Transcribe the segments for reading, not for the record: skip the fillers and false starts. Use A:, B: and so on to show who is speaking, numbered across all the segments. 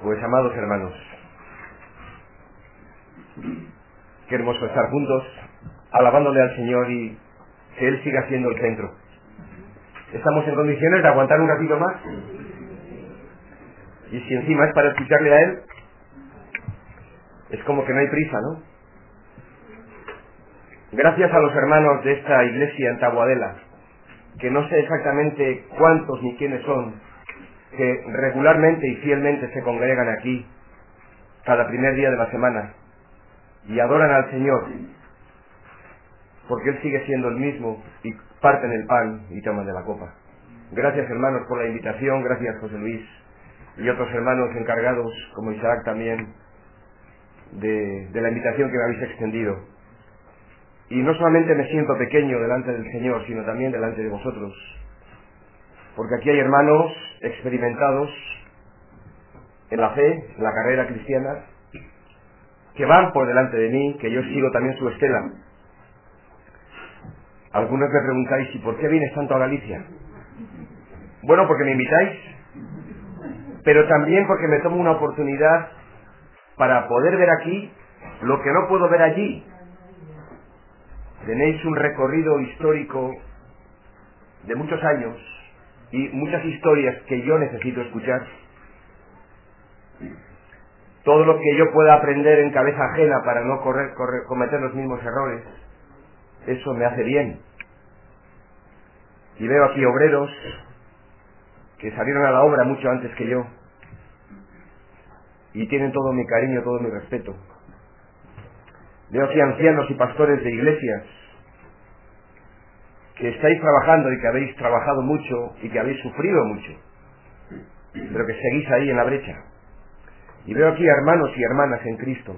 A: Pues amados hermanos, qué hermoso estar juntos, alabándole al Señor y que Él siga siendo el centro. ¿Estamos en condiciones de aguantar un ratito más? Y si encima es para escucharle a Él, es como que no hay prisa, ¿no? Gracias a los hermanos de esta iglesia en Taboadela, que no sé exactamente cuántos ni quiénes son, que regularmente y fielmente se congregan aquí cada primer día de la semana y adoran al Señor, porque Él sigue siendo el mismo y parten el pan y toman de la copa. Gracias hermanos por la invitación, gracias José Luis y otros hermanos encargados como Isaac también de la invitación que me habéis extendido. Y no solamente me siento pequeño delante del Señor, sino también delante de vosotros, porque aquí hay hermanos experimentados en la fe, en la carrera cristiana, que van por delante de mí, que yo sigo también su estela. Algunos me preguntáis, ¿y por qué vienes tanto a Galicia? Bueno, porque me invitáis, pero también porque me tomo una oportunidad para poder ver aquí lo que no puedo ver allí. Tenéis un recorrido histórico de muchos años y muchas historias que yo necesito escuchar. Todo lo que yo pueda aprender en cabeza ajena para no cometer los mismos errores, eso me hace bien. Y veo aquí obreros que salieron a la obra mucho antes que yo y tienen todo mi cariño, todo mi respeto. Veo aquí ancianos y pastores de iglesias que estáis trabajando y que habéis trabajado mucho y que habéis sufrido mucho, pero que seguís ahí en la brecha. Y veo aquí hermanos y hermanas en Cristo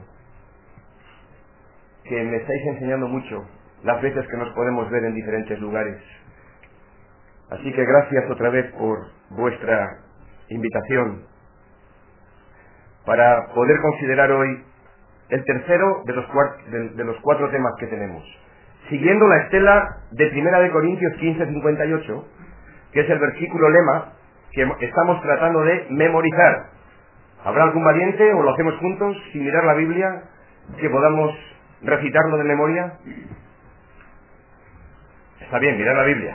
A: que me estáis enseñando mucho las veces que nos podemos ver en diferentes lugares. Así que gracias otra vez por vuestra invitación para poder considerar hoy el tercero de los cuatro temas que tenemos, siguiendo la estela de 1 de Corintios 15:58, que es el versículo lema que estamos tratando de memorizar. ¿Habrá algún valiente o lo hacemos juntos sin mirar la Biblia que podamos recitarlo de memoria? Está bien, mirar la Biblia.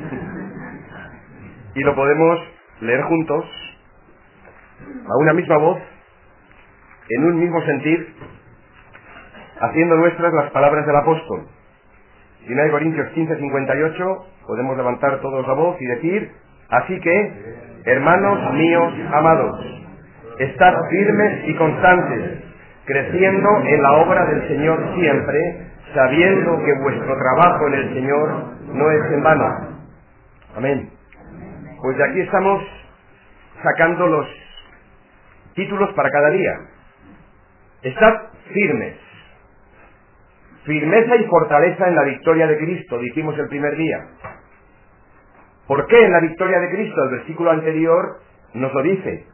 A: Y lo podemos leer juntos, a una misma voz, en un mismo sentir, haciendo nuestras las palabras del apóstol. 1 de Corintios 15:58, podemos levantar todos la voz y decir: así que, hermanos míos amados, estad firmes y constantes, creciendo en la obra del Señor siempre, sabiendo que vuestro trabajo en el Señor no es en vano. Amén. Pues de aquí estamos sacando los títulos para cada día. Estad firmes. Firmeza y fortaleza en la victoria de Cristo, dijimos el primer día. ¿Por qué en la victoria de Cristo? El versículo anterior nos lo dice.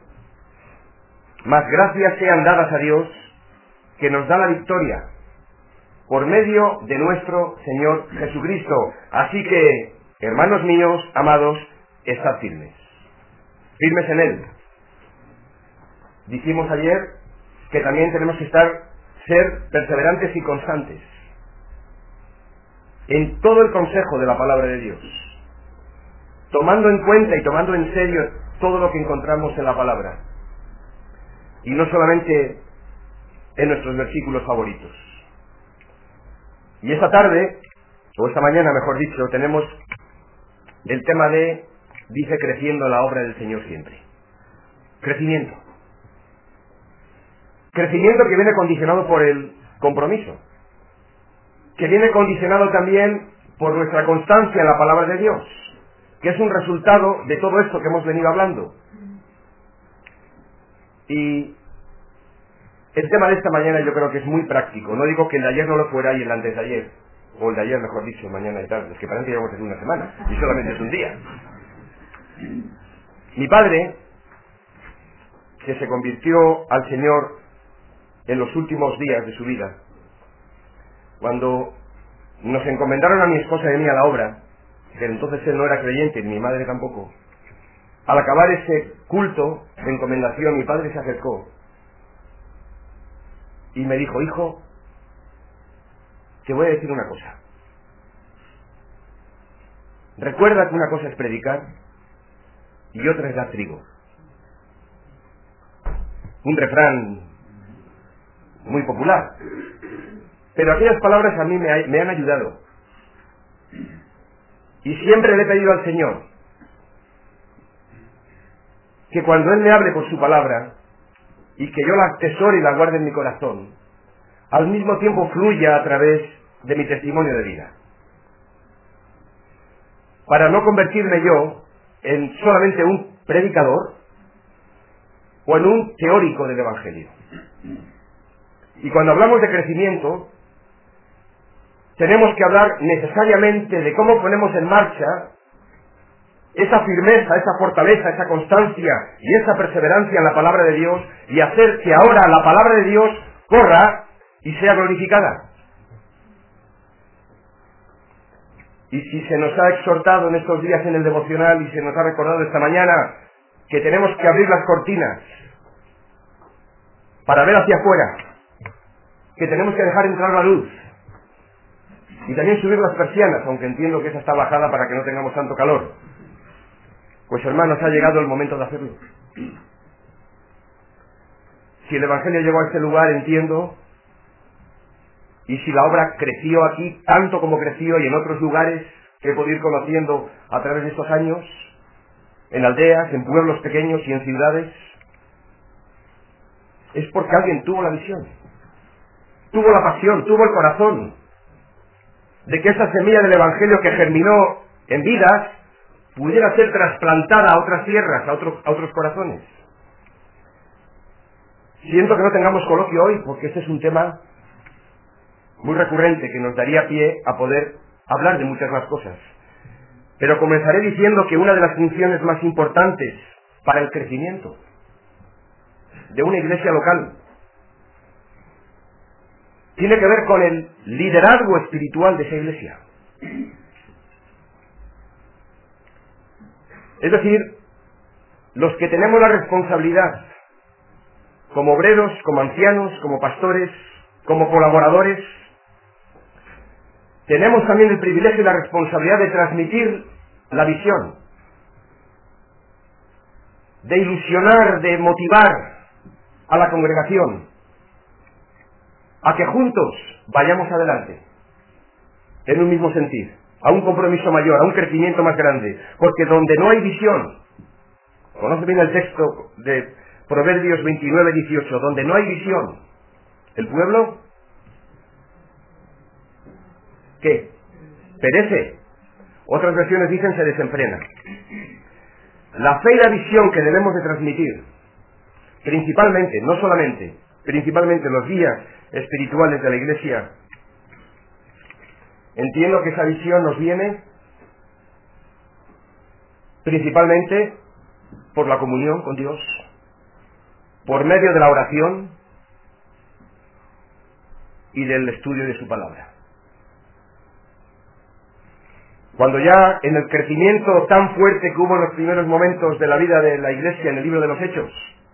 A: Mas gracias sean dadas a Dios, que nos da la victoria, por medio de nuestro Señor Jesucristo. Así que, hermanos míos, amados, estad firmes. Firmes en Él. Dijimos ayer que también tenemos que ser perseverantes y constantes en todo el consejo de la palabra de Dios, tomando en cuenta y tomando en serio todo lo que encontramos en la palabra, y no solamente en nuestros versículos favoritos. Y esta tarde, o esta mañana mejor dicho, tenemos el tema dice creciendo la obra del Señor siempre. Crecimiento. Crecimiento que viene condicionado por el compromiso, que viene condicionado también por nuestra constancia en la palabra de Dios, que es un resultado de todo esto que hemos venido hablando. Y el tema de esta mañana yo creo que es muy práctico. No digo que el de ayer no lo fuera y el antes de ayer, o el de ayer mejor dicho, mañana y tarde. Es que parece que llevamos aquí una semana y solamente es un día. Mi padre, que se convirtió al Señor en los últimos días de su vida, cuando nos encomendaron a mi esposa y a mí a la obra, que entonces él no era creyente, ni mi madre tampoco, Al acabar ese culto de encomendación, mi padre se acercó y me dijo: hijo, te voy a decir una cosa. Recuerda que una cosa es predicar y otra es dar trigo. Un refrán muy popular. Pero aquellas palabras a mí me han ayudado. Y siempre le he pedido al Señor que cuando Él me hable por su palabra y que yo la atesore y la guarde en mi corazón, al mismo tiempo fluya a través de mi testimonio de vida. Para no convertirme yo en solamente un predicador o en un teórico del Evangelio. Y cuando hablamos de crecimiento, tenemos que hablar necesariamente de cómo ponemos en marcha esa firmeza, esa fortaleza, esa constancia y esa perseverancia en la palabra de Dios, y hacer que ahora la palabra de Dios corra y sea glorificada. Y si se nos ha exhortado en estos días en el devocional y se nos ha recordado esta mañana que tenemos que abrir las cortinas para ver hacia afuera, que tenemos que dejar entrar la luz y también subir las persianas, aunque entiendo que esa está bajada para que no tengamos tanto calor, pues hermanos, ha llegado el momento de hacerlo. Si el Evangelio llegó a este lugar, entiendo, y si la obra creció aquí tanto como creció y en otros lugares que he podido ir conociendo a través de estos años, en aldeas, en pueblos pequeños y en ciudades, es porque alguien tuvo la visión, tuvo la pasión, tuvo el corazón de que esa semilla del Evangelio que germinó en vidas pudiera ser trasplantada a otras tierras, a otros corazones. Siento que no tengamos coloquio hoy, porque este es un tema muy recurrente que nos daría pie a poder hablar de muchas más cosas. Pero comenzaré diciendo que una de las funciones más importantes para el crecimiento de una iglesia local tiene que ver con el liderazgo espiritual de esa iglesia. Es decir, los que tenemos la responsabilidad, como obreros, como ancianos, como pastores, como colaboradores, tenemos también el privilegio y la responsabilidad de transmitir la visión, de ilusionar, de motivar a la congregación a que juntos vayamos adelante en un mismo sentir, a un compromiso mayor, a un crecimiento más grande, porque donde no hay visión, conoce bien el texto de Proverbios 29-18, donde no hay visión, el pueblo, ¿qué? Perece. Otras versiones dicen se desenfrena. La fe y la visión que debemos de transmitir, principalmente, no solamente, principalmente los guías espirituales de la Iglesia, entiendo que esa visión nos viene principalmente por la comunión con Dios, por medio de la oración y del estudio de su palabra. Cuando ya en el crecimiento tan fuerte que hubo en los primeros momentos de la vida de la Iglesia en el libro de los Hechos,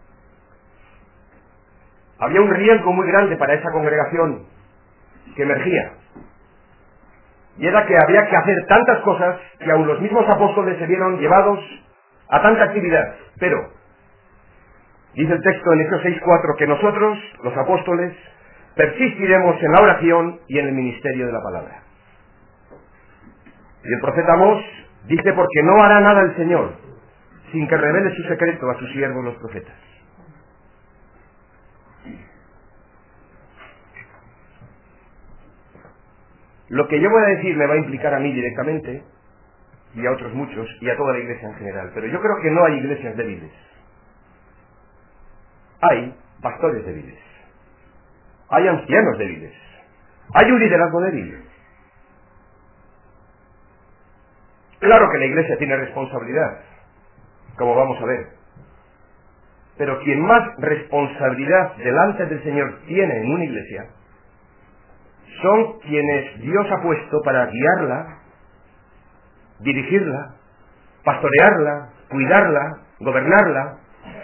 A: había un riesgo muy grande para esa congregación que emergía, y era que había que hacer tantas cosas que aun los mismos apóstoles se vieron llevados a tanta actividad. Pero dice el texto en Hechos 6:4 que nosotros, los apóstoles, persistiremos en la oración y en el ministerio de la palabra. Y el profeta Amós dice: porque no hará nada el Señor sin que revele su secreto a sus siervos los profetas. Lo que yo voy a decir me va a implicar a mí directamente, y a otros muchos, y a toda la iglesia en general. Pero yo creo que no hay iglesias débiles. Hay pastores débiles. Hay ancianos débiles. Hay un liderazgo débil. Claro que la iglesia tiene responsabilidad, como vamos a ver. Pero quien más responsabilidad delante del Señor tiene en una iglesia son quienes Dios ha puesto para guiarla, dirigirla, pastorearla, cuidarla, gobernarla.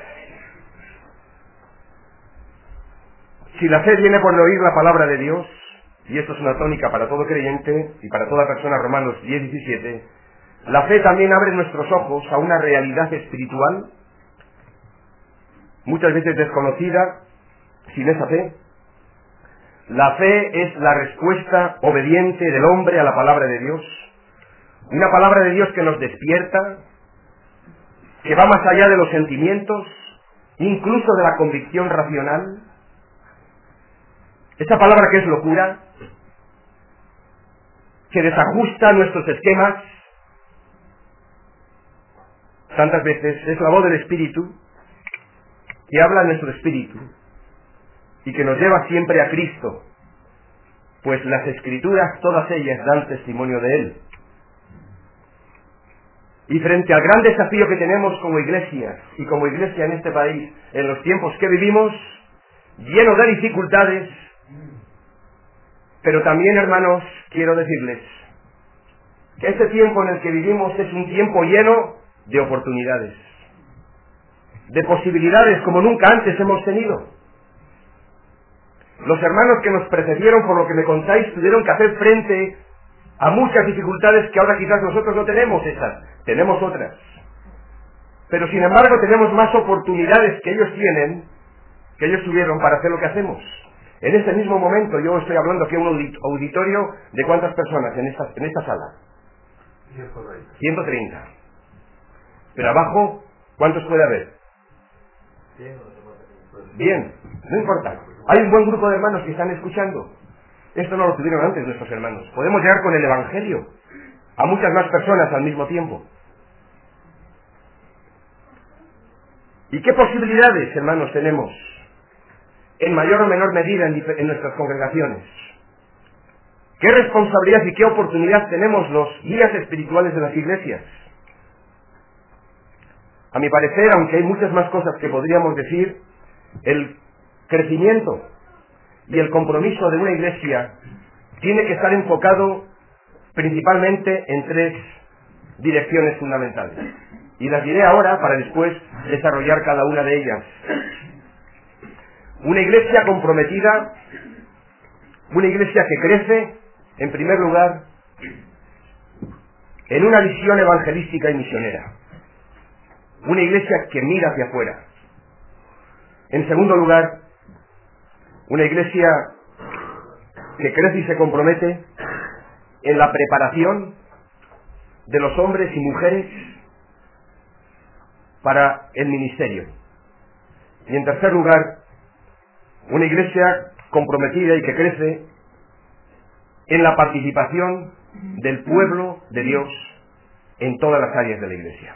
A: Si la fe viene por oír la palabra de Dios, y esto es una tónica para todo creyente y para toda persona, Romanos 10:17, la fe también abre nuestros ojos a una realidad espiritual, muchas veces desconocida. Sin esa fe, la fe es la respuesta obediente del hombre a la palabra de Dios, una palabra de Dios que nos despierta, que va más allá de los sentimientos, incluso de la convicción racional. Esa palabra que es locura, que desajusta nuestros esquemas, tantas veces es la voz del Espíritu, que habla en nuestro espíritu, y que nos lleva siempre a Cristo, pues las Escrituras, todas ellas, dan testimonio de Él. Y frente al gran desafío que tenemos como iglesia, y como iglesia en este país, en los tiempos que vivimos, lleno de dificultades, pero también, hermanos, quiero decirles que este tiempo en el que vivimos es un tiempo lleno de oportunidades, de posibilidades como nunca antes hemos tenido. Los hermanos que nos precedieron, por lo que me contáis, tuvieron que hacer frente a muchas dificultades que ahora quizás nosotros no tenemos esas, tenemos otras. Pero sin embargo tenemos más oportunidades que ellos tienen, que ellos tuvieron para hacer lo que hacemos. En este mismo momento yo estoy hablando aquí a un auditorio de ¿cuántas personas en esta sala? 130. Pero abajo, ¿cuántos puede haber? Bien, no importa. Hay un buen grupo de hermanos que están escuchando. Esto no lo tuvieron antes nuestros hermanos. Podemos llegar con el Evangelio a muchas más personas al mismo tiempo. ¿Y qué posibilidades, hermanos, tenemos en mayor o menor medida en nuestras congregaciones? ¿Qué responsabilidad y qué oportunidad tenemos los guías espirituales de las iglesias? A mi parecer, aunque hay muchas más cosas que podríamos decir, el crecimiento y el compromiso de una iglesia tiene que estar enfocado principalmente en tres direcciones fundamentales. Y las diré ahora para después desarrollar cada una de ellas. Una iglesia comprometida, una iglesia que crece, en primer lugar, en una visión evangelística y misionera. Una iglesia que mira hacia afuera. En segundo lugar, una iglesia que crece y se compromete en la preparación de los hombres y mujeres para el ministerio. Y en tercer lugar, una iglesia comprometida y que crece en la participación del pueblo de Dios en todas las áreas de la iglesia.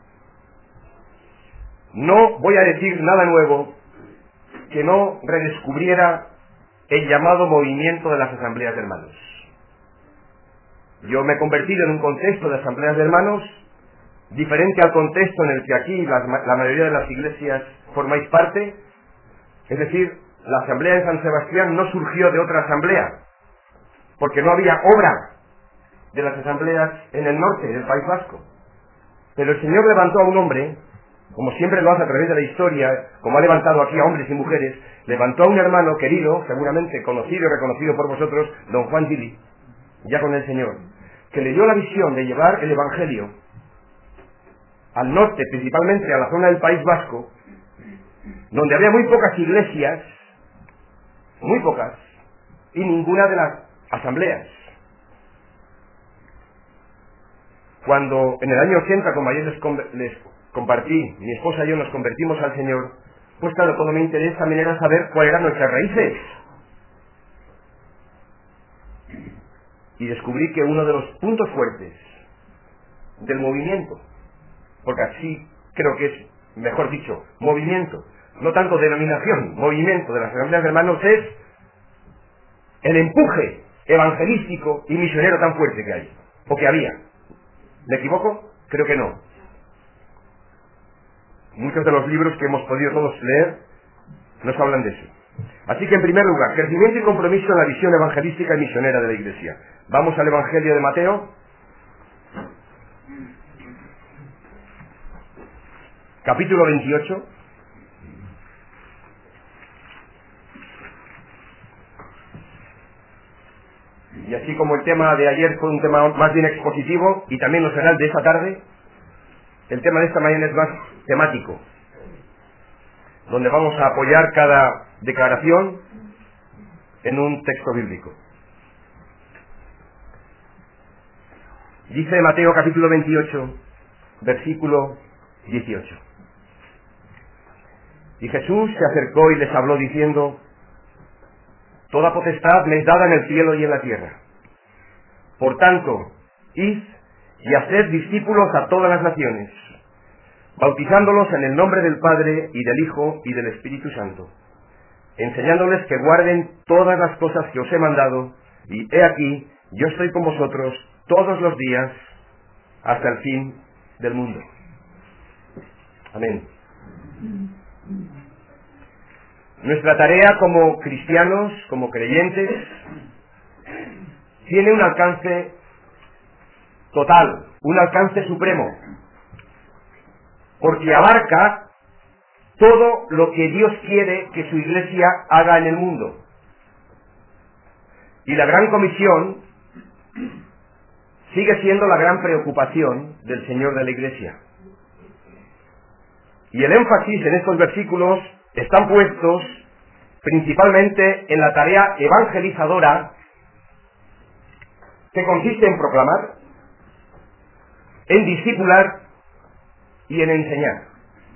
A: No voy a decir nada nuevo que no redescubriera el llamado movimiento de las asambleas de hermanos. Yo me he convertido en un contexto de asambleas de hermanos diferente al contexto en el que aquí la mayoría de las iglesias formáis parte. Es decir, la asamblea de San Sebastián no surgió de otra asamblea, porque no había obra de las asambleas en el norte del País Vasco. Pero el Señor levantó a un hombre, como siempre lo hace a través de la historia, como ha levantado aquí a hombres y mujeres, levantó a un hermano querido, seguramente conocido y reconocido por vosotros, don Juan Gili, ya con el Señor, que le dio la visión de llevar el Evangelio al norte, principalmente a la zona del País Vasco, donde había muy pocas iglesias, muy pocas, y ninguna de las asambleas. Cuando en el año 80, como ayer les compartí, mi esposa y yo nos convertimos al Señor, pues claro, todo mi interés también era saber cuáles eran nuestras raíces. Y descubrí que uno de los puntos fuertes del movimiento, porque así creo que es, mejor dicho, movimiento, no tanto denominación, movimiento de las asambleas de hermanos, es el empuje evangelístico y misionero tan fuerte que hay, o que había. ¿Me equivoco? Creo que no. Muchos de los libros que hemos podido todos leer nos hablan de eso. Así que en primer lugar, crecimiento y compromiso en la visión evangelística y misionera de la Iglesia. Vamos al Evangelio de Mateo. capítulo 28. Y así como el tema de ayer fue un tema más bien expositivo, y también lo será el de esta tarde, el tema de esta mañana es más temático, donde vamos a apoyar cada declaración en un texto bíblico. Dice Mateo capítulo 28, versículo 18. Y Jesús se acercó y les habló diciendo: Toda potestad me es dada en el cielo y en la tierra. Por tanto, id y haced discípulos a todas las naciones, bautizándolos en el nombre del Padre y del Hijo y del Espíritu Santo, enseñándoles que guarden todas las cosas que os he mandado, y he aquí, yo estoy con vosotros todos los días hasta el fin del mundo. Amén. Nuestra tarea como cristianos, como creyentes, tiene un alcance total, un alcance supremo, porque abarca todo lo que Dios quiere que su Iglesia haga en el mundo. Y la gran comisión sigue siendo la gran preocupación del Señor de la Iglesia. Y el énfasis en estos versículos están puestos principalmente en la tarea evangelizadora, que consiste en proclamar, en discipular y en enseñar.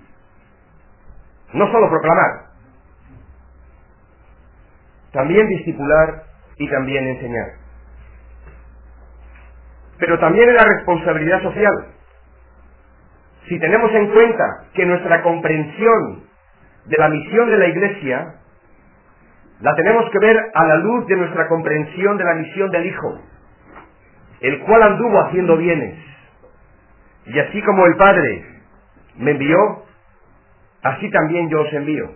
A: No solo proclamar, también discipular y también enseñar. Pero también en la responsabilidad social. Si tenemos en cuenta que nuestra comprensión de la misión de la Iglesia la tenemos que ver a la luz de nuestra comprensión de la misión del Hijo, el cual anduvo haciendo bienes. Y así como el Padre me envió, así también yo os envío.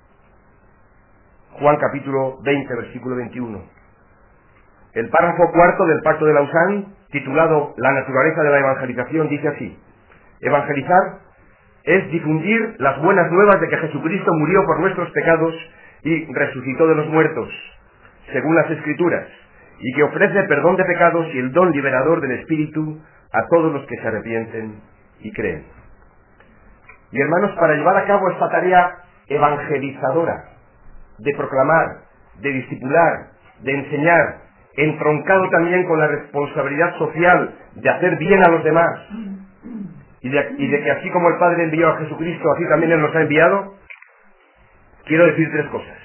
A: Juan capítulo 20, versículo 21. El párrafo cuarto del Pacto de Lausanne, titulado La naturaleza de la evangelización, dice así: evangelizar es difundir las buenas nuevas de que Jesucristo murió por nuestros pecados y resucitó de los muertos, según las Escrituras, y que ofrece perdón de pecados y el don liberador del Espíritu a todos los que se arrepienten y creen. Y hermanos, para llevar a cabo esta tarea evangelizadora, de proclamar, de discipular, de enseñar, entroncado también con la responsabilidad social de hacer bien a los demás, y de que así como el Padre envió a Jesucristo, así también Él nos ha enviado, quiero decir tres cosas.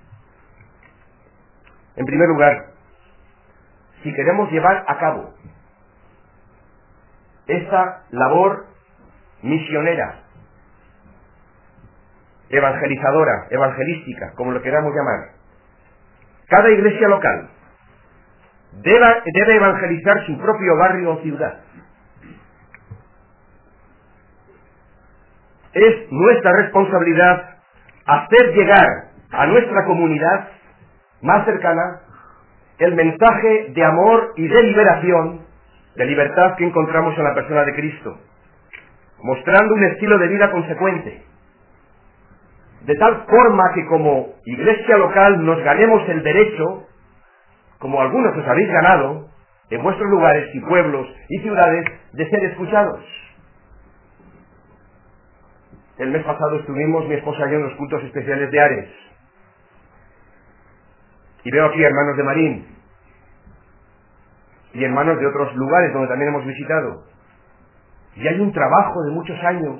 A: En primer lugar, si queremos llevar a cabo esta labor misionera, evangelizadora, evangelística, como lo queramos llamar, cada iglesia local debe evangelizar su propio barrio o ciudad. Es nuestra responsabilidad hacer llegar a nuestra comunidad más cercana el mensaje de amor y de liberación, de libertad que encontramos en la persona de Cristo, mostrando un estilo de vida consecuente, de tal forma que como iglesia local nos ganemos el derecho, como algunos os habéis ganado, en vuestros lugares y pueblos y ciudades, de ser escuchados. El mes pasado estuvimos, mi esposa y yo, en los cultos especiales de Ares. Y veo aquí hermanos de Marín y hermanos de otros lugares donde también hemos visitado. Y hay un trabajo de muchos años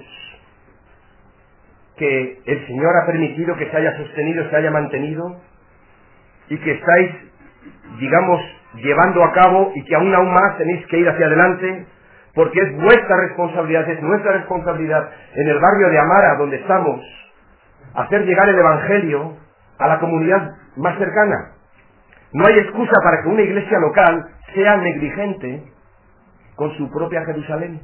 A: que el Señor ha permitido que se haya sostenido, se haya mantenido, y que estáis, digamos, llevando a cabo, y que aún más tenéis que ir hacia adelante, porque es vuestra responsabilidad, es nuestra responsabilidad en el barrio de Amara, donde estamos, hacer llegar el Evangelio a la comunidad más cercana. No hay excusa para que una iglesia local sea negligente con su propia Jerusalén.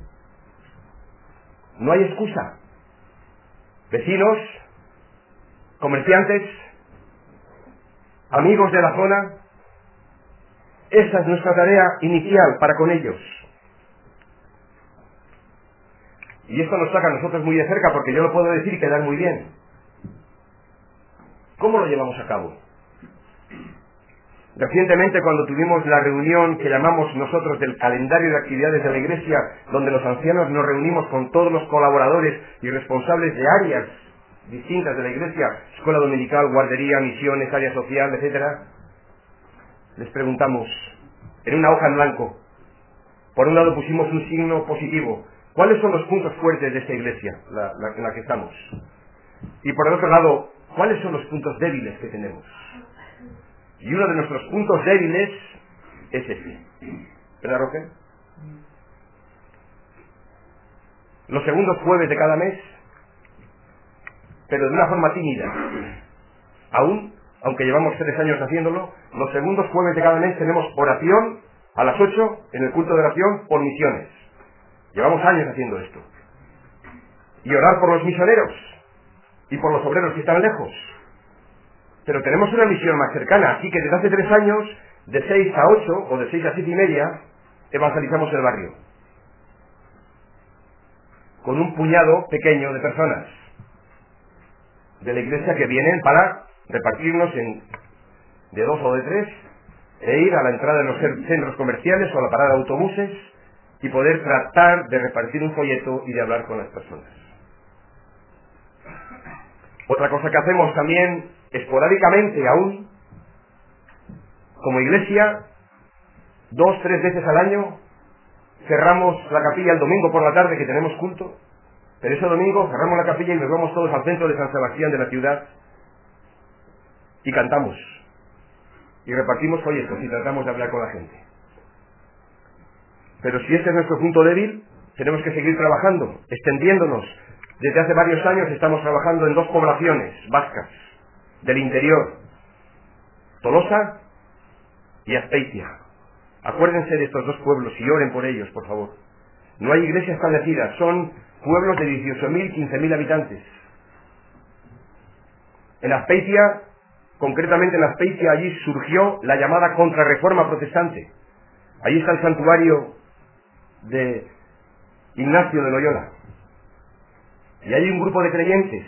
A: No hay excusa. Vecinos, comerciantes, amigos de la zona, esa es nuestra tarea inicial para con ellos. Y esto nos saca a nosotros muy de cerca porque yo lo puedo decir y quedar muy bien. ¿Cómo lo llevamos a cabo? Recientemente, cuando tuvimos la reunión que llamamos nosotros del calendario de actividades de la Iglesia, donde los ancianos nos reunimos con todos los colaboradores y responsables de áreas distintas de la Iglesia, escuela dominical, guardería, misiones, área social, etcétera, les preguntamos, en una hoja en blanco, por un lado pusimos un signo positivo, ¿cuáles son los puntos fuertes de esta Iglesia, en la que estamos? Y por el otro lado, ¿cuáles son los puntos débiles que tenemos? Y uno de nuestros puntos débiles es este. ¿Verdad, Roque? Los segundos jueves de cada mes, pero de una forma tímida. Aunque llevamos 3 años haciéndolo, los segundos jueves de cada mes tenemos oración a las 8 en el culto de oración por misiones. Llevamos años haciendo esto. Y orar por los misioneros y por los obreros que están lejos. Pero tenemos una misión más cercana, así que desde hace 3 años, de 6 a 8 o de 6 a 7:30, evangelizamos el barrio. Con un puñado pequeño de personas de la iglesia que vienen para repartirnos de 2 o de 3 e ir a la entrada de los centros comerciales o a la parada de autobuses y poder tratar de repartir un folleto y de hablar con las personas. Otra cosa que hacemos también, esporádicamente aún, como iglesia, 2 o 3 veces al año, cerramos la capilla el domingo por la tarde que tenemos culto, pero ese domingo cerramos la capilla y nos vamos todos al centro de San Sebastián de la ciudad y cantamos y repartimos folletos y tratamos de hablar con la gente. Pero si este es nuestro punto débil, tenemos que seguir trabajando, extendiéndonos. Desde hace varios años estamos trabajando en 2 poblaciones vascas del interior, Tolosa y Azpeitia. Acuérdense de estos 2 pueblos y oren por ellos, por favor. No hay iglesia establecida, son pueblos de 18.000, 15.000 habitantes. En Azpeitia, concretamente en Azpeitia, allí surgió la llamada Contrarreforma Protestante. Allí está el santuario de Ignacio de Loyola. Y hay un grupo de creyentes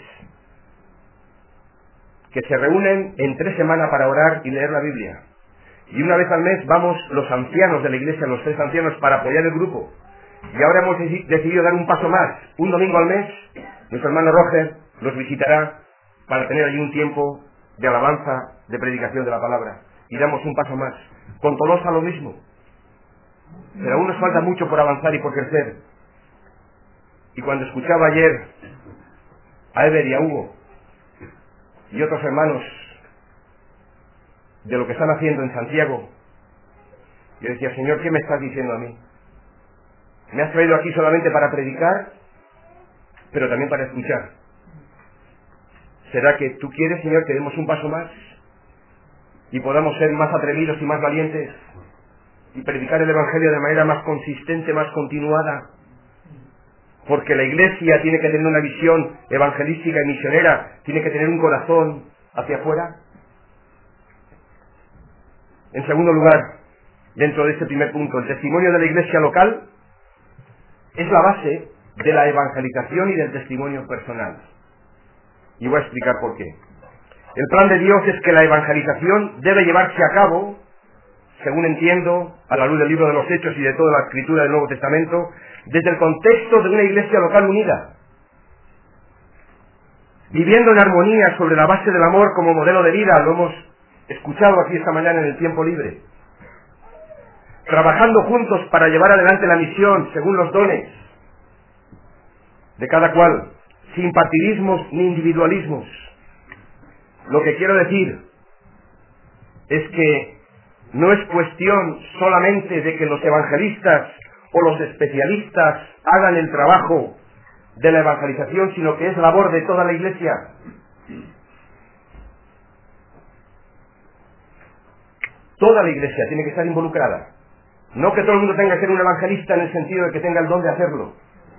A: que se reúnen en 3 semanas para orar y leer la Biblia. Y una vez al mes vamos los ancianos de la iglesia, los 3 ancianos, para apoyar el grupo. Y ahora hemos decidido dar un paso más. Un domingo al mes, nuestro hermano Roger los visitará para tener allí un tiempo de alabanza, de predicación de la palabra. Y damos un paso más. Con Tolosa lo mismo. Pero aún nos falta mucho por avanzar y por crecer. Y cuando escuchaba ayer a Eber y a Hugo y otros hermanos de lo que están haciendo en Santiago, yo decía, Señor, ¿qué me estás diciendo a mí? Me has traído aquí solamente para predicar, pero también para escuchar. ¿Será que tú quieres, Señor, que demos un paso más y podamos ser más atrevidos y más valientes y predicar el Evangelio de manera más consistente, más continuada? Porque la iglesia tiene que tener una visión evangelística y misionera, tiene que tener un corazón hacia afuera. En segundo lugar, dentro de este primer punto, el testimonio de la iglesia local es la base de la evangelización y del testimonio personal. Y voy a explicar por qué. El plan de Dios es que la evangelización debe llevarse a cabo, según entiendo, a la luz del libro de los Hechos y de toda la escritura del Nuevo Testamento, desde el contexto de una iglesia local unida, viviendo en armonía sobre la base del amor como modelo de vida. Lo hemos escuchado aquí esta mañana en el tiempo libre. Trabajando juntos para llevar adelante la misión según los dones de cada cual, sin partidismos ni individualismos. Lo que quiero decir es que no es cuestión solamente de que los evangelistas o los especialistas hagan el trabajo de la evangelización, sino que es labor de toda la iglesia. Toda la iglesia tiene que estar involucrada. No que todo el mundo tenga que ser un evangelista en el sentido de que tenga el don de hacerlo.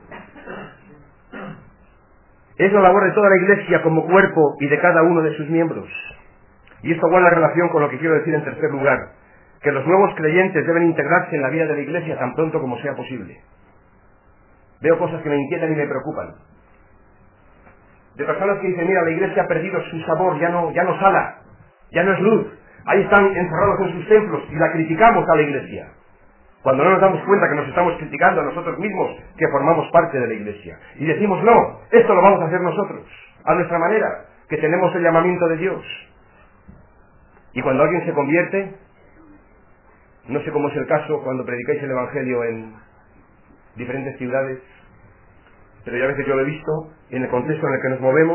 A: Es la labor de toda la iglesia como cuerpo y de cada uno de sus miembros. Y esto guarda relación con lo que quiero decir en tercer lugar, que los nuevos creyentes deben integrarse en la vida de la iglesia tan pronto como sea posible. Veo cosas que me inquietan y me preocupan. De personas que dicen, mira, la iglesia ha perdido su sabor, ya no sala, ya no es luz. Ahí están encerrados en sus templos y la criticamos a la iglesia. Cuando no nos damos cuenta que nos estamos criticando a nosotros mismos, que formamos parte de la iglesia. Y decimos, no, esto lo vamos a hacer nosotros, a nuestra manera, que tenemos el llamamiento de Dios. Y cuando alguien se convierte, no sé cómo es el caso cuando predicáis el Evangelio en diferentes ciudades, pero ya a veces yo lo he visto, en el contexto en el que nos movemos,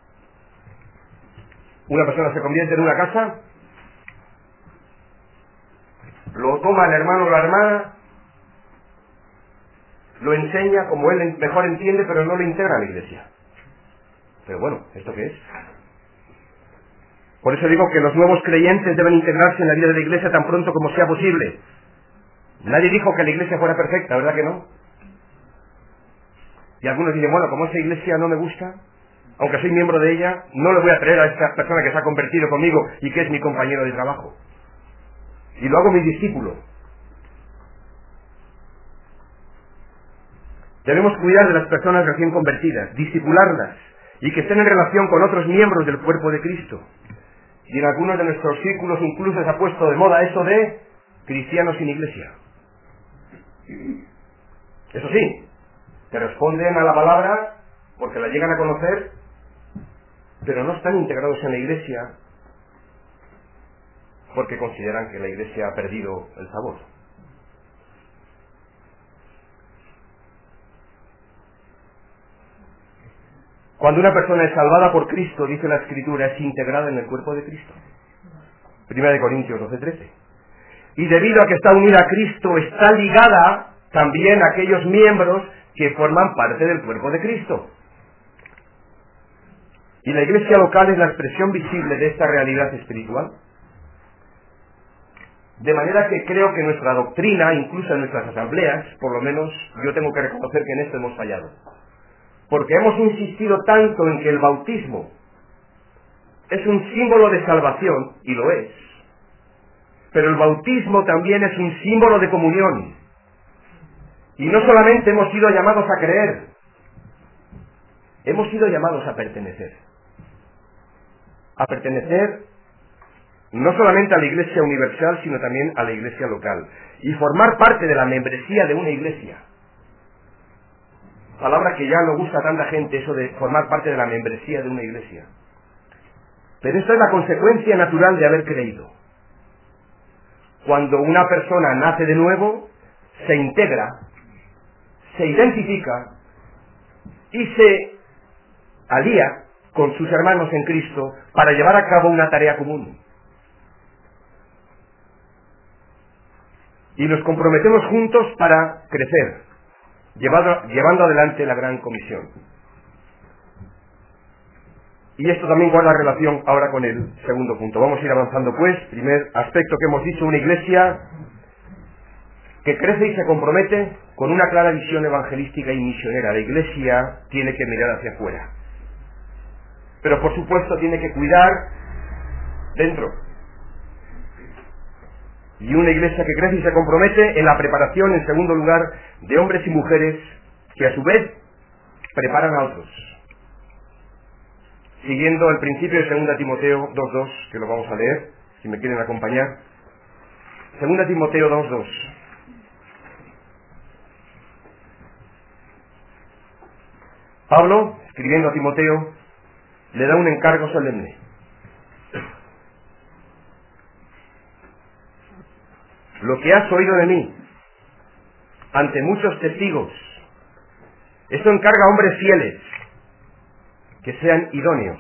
A: una persona se convierte en una casa, lo toma el hermano o la hermana, lo enseña como él mejor entiende, pero no lo integra a la iglesia. Pero bueno, ¿esto qué es? Por eso digo que los nuevos creyentes deben integrarse en la vida de la iglesia tan pronto como sea posible. Nadie dijo que la iglesia fuera perfecta, ¿verdad que no? Y algunos dicen, bueno, como esa iglesia no me gusta, aunque soy miembro de ella, no le voy a traer a esta persona que se ha convertido conmigo y que es mi compañero de trabajo. Y lo hago mi discípulo. Debemos cuidar de las personas recién convertidas, discipularlas y que estén en relación con otros miembros del cuerpo de Cristo. Y en algunos de nuestros círculos incluso se ha puesto de moda eso de cristianos sin iglesia. Eso sí, que responden a la palabra porque la llegan a conocer, pero no están integrados en la iglesia porque consideran que la iglesia ha perdido el sabor. Cuando una persona es salvada por Cristo, dice la Escritura, es integrada en el cuerpo de Cristo. 1 Corintios 12:13. Y debido a que está unida a Cristo, está ligada también a aquellos miembros que forman parte del cuerpo de Cristo. Y la iglesia local es la expresión visible de esta realidad espiritual. De manera que creo que nuestra doctrina, incluso en nuestras asambleas, por lo menos yo tengo que reconocer que en esto hemos fallado. Porque hemos insistido tanto en que el bautismo es un símbolo de salvación, y lo es. Pero el bautismo también es un símbolo de comunión. Y no solamente hemos sido llamados a creer, hemos sido llamados a pertenecer. A pertenecer no solamente a la iglesia universal, sino también a la iglesia local. Y formar parte de la membresía de una iglesia. Palabra que ya no gusta a tanta gente, eso de formar parte de la membresía de una iglesia. Pero esto es la consecuencia natural de haber creído. Cuando una persona nace de nuevo, se integra, se identifica y se alía con sus hermanos en Cristo para llevar a cabo una tarea común. Y nos comprometemos juntos para crecer, llevando adelante la gran comisión. Y esto también guarda relación ahora con el segundo punto. Vamos a ir avanzando pues. Primer aspecto que hemos dicho, una iglesia que crece y se compromete con una clara visión evangelística y misionera. La iglesia tiene que mirar hacia afuera. Pero por supuesto tiene que cuidar dentro. Y una iglesia que crece y se compromete en la preparación, en segundo lugar, de hombres y mujeres que a su vez preparan a otros. Siguiendo el principio de 2 Timoteo 2:2, que lo vamos a leer, si me quieren acompañar. 2 Timoteo 2:2. Pablo, escribiendo a Timoteo, le da un encargo solemne. Lo que has oído de mí, ante muchos testigos, esto encarga a hombres fieles, que sean idóneos,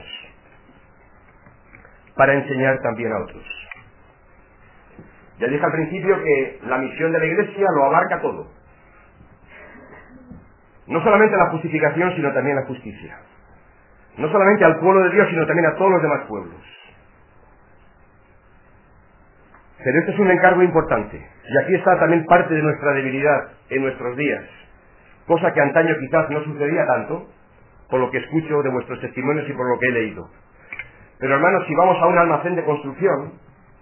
A: para enseñar también a otros. Ya dije al principio que la misión de la iglesia lo abarca todo. No solamente la justificación, sino también la justicia. No solamente al pueblo de Dios, sino también a todos los demás pueblos. Pero este es un encargo importante. Y aquí está también parte de nuestra debilidad en nuestros días. Cosa que antaño quizás no sucedía tanto, por lo que escucho de vuestros testimonios y por lo que he leído. Pero hermanos, si vamos a un almacén de construcción,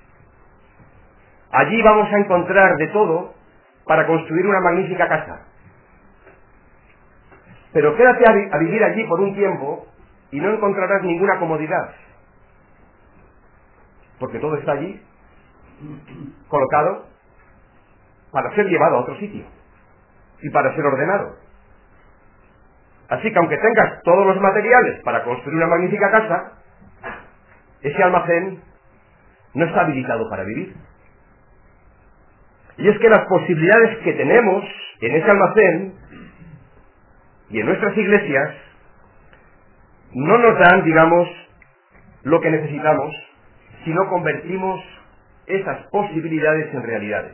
A: allí vamos a encontrar de todo para construir una magnífica casa. Pero quédate a vivir allí por un tiempo y no encontrarás ninguna comodidad. Porque todo está allí, colocado, para ser llevado a otro sitio y para ser ordenado. Así que aunque tengas todos los materiales para construir una magnífica casa, ese almacén no está habilitado para vivir. Y es que las posibilidades que tenemos en ese almacén y en nuestras iglesias no nos dan, digamos, lo que necesitamos si no convertimos esas posibilidades en realidades.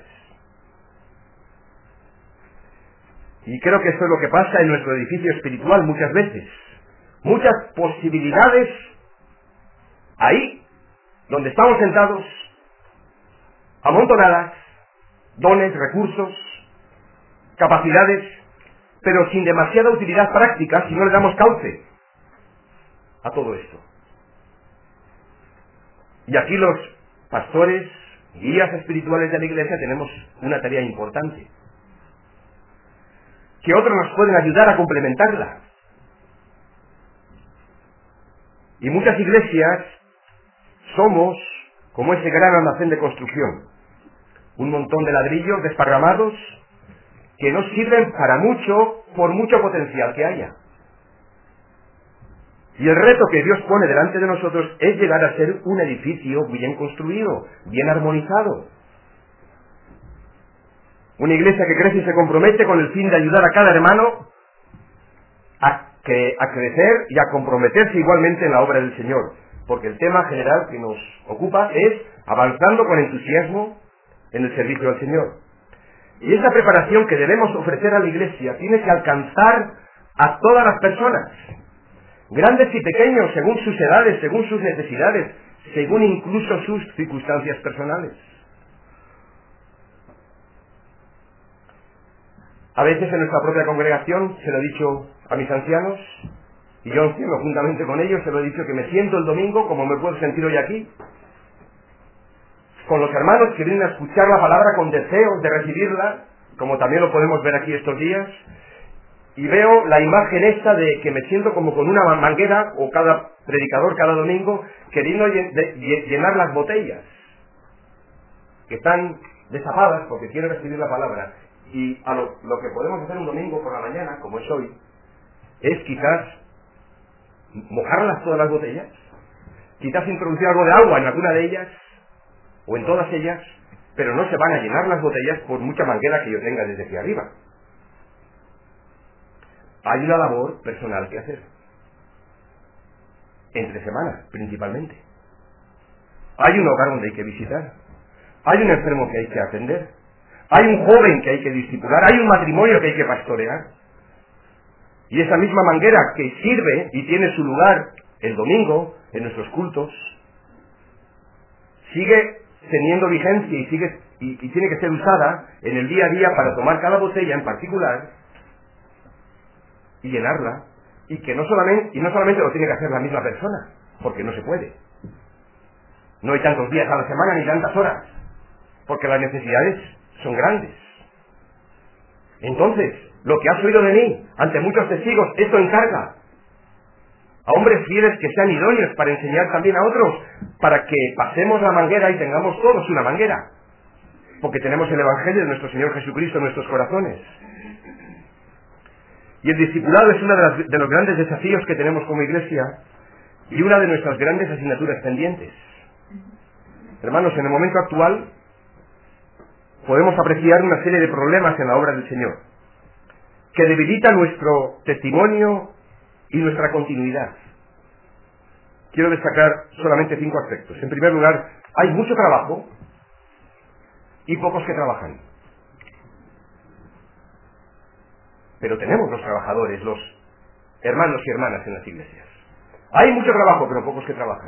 A: Y creo que esto es lo que pasa en nuestro edificio espiritual muchas veces. Muchas posibilidades ahí, donde estamos sentados, amontonadas, dones, recursos, capacidades, pero sin demasiada utilidad práctica si no le damos cauce a todo esto. Y aquí los pastores, guías espirituales de la iglesia tenemos una tarea importante, que otros nos pueden ayudar a complementarla. Y muchas iglesias somos como ese gran almacén de construcción, un montón de ladrillos desparramados que no sirven para mucho por mucho potencial que haya. Y el reto que Dios pone delante de nosotros es llegar a ser un edificio bien construido, bien armonizado. Una iglesia que crece y se compromete con el fin de ayudar a cada hermano a crecer y a comprometerse igualmente en la obra del Señor. Porque el tema general que nos ocupa es avanzando con entusiasmo en el servicio al Señor. Y esa preparación que debemos ofrecer a la iglesia tiene que alcanzar a todas las personas, grandes y pequeños, según sus edades, según sus necesidades, según incluso sus circunstancias personales. A veces en nuestra propia congregación, se lo he dicho a mis ancianos, y yo encima juntamente con ellos, se lo he dicho que me siento el domingo como me puedo sentir hoy aquí, con los hermanos que vienen a escuchar la palabra con deseos de recibirla, como también lo podemos ver aquí estos días, y veo la imagen esta de que me siento como con una manguera, o cada predicador cada domingo, queriendo llenar las botellas, que están destapadas porque quieren recibir la palabra. Y lo que podemos hacer un domingo por la mañana, como es hoy, es quizás mojarlas todas las botellas, quizás introducir algo de agua en alguna de ellas, o en todas ellas, pero no se van a llenar las botellas por mucha manguera que yo tenga desde aquí arriba. Hay una labor personal que hacer. Entre semanas, principalmente. Hay un hogar donde hay que visitar. Hay un enfermo que hay que atender. Hay un joven que hay que discipular. Hay un matrimonio que hay que pastorear. Y esa misma manguera que sirve y tiene su lugar el domingo en nuestros cultos, sigue teniendo vigencia y tiene que ser usada en el día a día para tomar cada botella en particular y llenarla, y no solamente lo tiene que hacer la misma persona, porque no se puede. No hay tantos días a la semana ni tantas horas, porque las necesidades son grandes. Entonces, lo que has oído de mí ante muchos testigos, esto encarga a hombres fieles que sean idóneos para enseñar también a otros, para que pasemos la manguera y tengamos todos una manguera, porque tenemos el Evangelio de nuestro Señor Jesucristo en nuestros corazones. Y el discipulado es uno de los grandes desafíos que tenemos como iglesia y una de nuestras grandes asignaturas pendientes. Hermanos, en el momento actual podemos apreciar una serie de problemas en la obra del Señor que debilitan nuestro testimonio y nuestra continuidad. Quiero destacar solamente 5 aspectos. En primer lugar, hay mucho trabajo y pocos que trabajan. Pero tenemos los trabajadores, los hermanos y hermanas en las iglesias. Hay mucho trabajo, pero pocos que trabajan.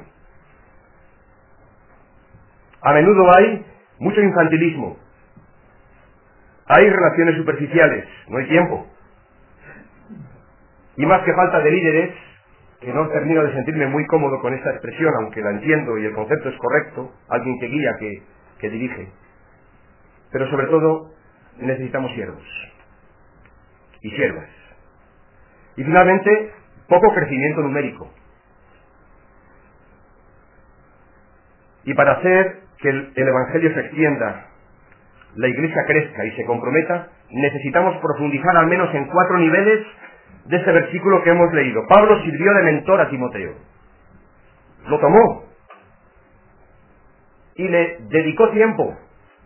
A: A menudo hay mucho infantilismo. Hay relaciones superficiales, no hay tiempo. Y más que falta de líderes, que no termino de sentirme muy cómodo con esta expresión, aunque la entiendo y el concepto es correcto, alguien que guía, que dirige. Pero sobre todo, necesitamos siervos y siervas. Y finalmente, poco crecimiento numérico. Y para hacer que el Evangelio se extienda, la Iglesia crezca y se comprometa, necesitamos profundizar al menos en 4 niveles de este versículo que hemos leído. Pablo sirvió de mentor a Timoteo. Lo tomó y le dedicó tiempo.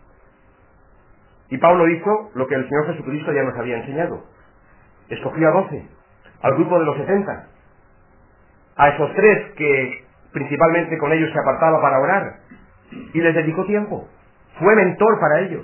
A: Y Pablo hizo lo que el Señor Jesucristo ya nos había enseñado. Escogió a 12, al grupo de los 70, a esos 3 que principalmente con ellos se apartaba para orar, y les dedicó tiempo. Fue mentor para ellos.